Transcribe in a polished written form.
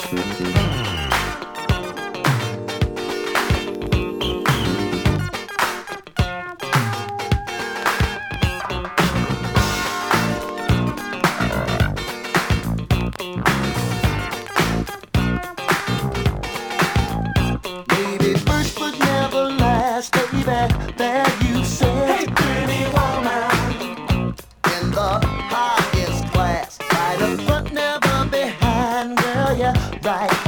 Maybe first but never last, baby. That you said. Hey, pretty woman. In the highest class, right up front, never behind, girl. Yeah, right.